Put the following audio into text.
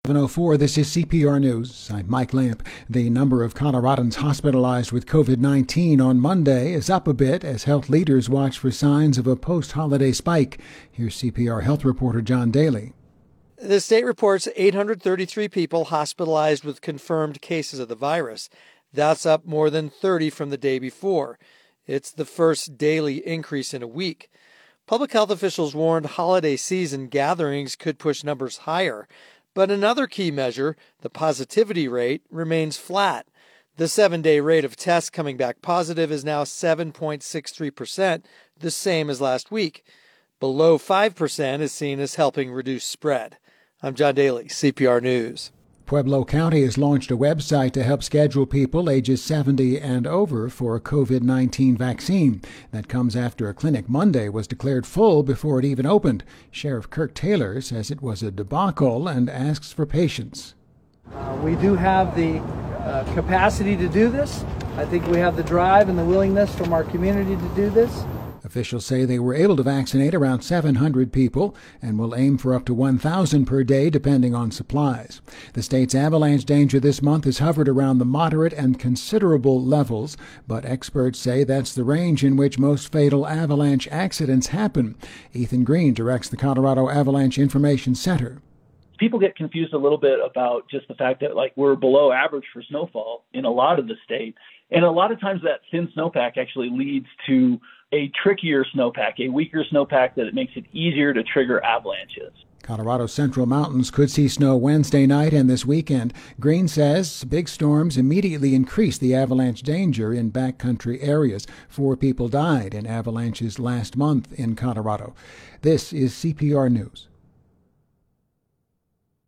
7:04, this is CPR News. I'm Mike Lamp. The number of Coloradans hospitalized with COVID-19 on Monday is up a bit as health leaders watch for signs of a post-holiday spike. Here's CPR health reporter John Daly. The state reports 833 people hospitalized with confirmed cases of the virus. That's up more than 30 from the day before. It's the first daily increase in a week. Public health officials warned holiday season gatherings could push numbers higher. But another key measure, the positivity rate, remains flat. The 7-day rate of tests coming back positive is now 7.63%, the same as last week. Below 5% is seen as helping reduce spread. I'm John Daly, CPR News. Pueblo County has launched a website to help schedule people ages 70 and over for a COVID-19 vaccine. That comes after a clinic Monday was declared full before it even opened. Sheriff Kirk Taylor says it was a debacle and asks for patience. We do have the capacity to do this. I think we have the drive and the willingness from our community to do this. Officials say they were able to vaccinate around 700 people and will aim for up to 1,000 per day depending on supplies. The state's avalanche danger this month has hovered around the moderate and considerable levels, but experts say that's the range in which most fatal avalanche accidents happen. Ethan Green directs the Colorado Avalanche Information Center. People get confused a little bit about just the fact that we're below average for snowfall in a lot of the state. And a lot of times that thin snowpack actually leads to a trickier snowpack, a weaker snowpack that it makes it easier to trigger avalanches. Colorado's Central Mountains could see snow Wednesday night and this weekend. Green says big storms immediately increase the avalanche danger in backcountry areas. 4 people died in avalanches last month in Colorado. This is CPR News.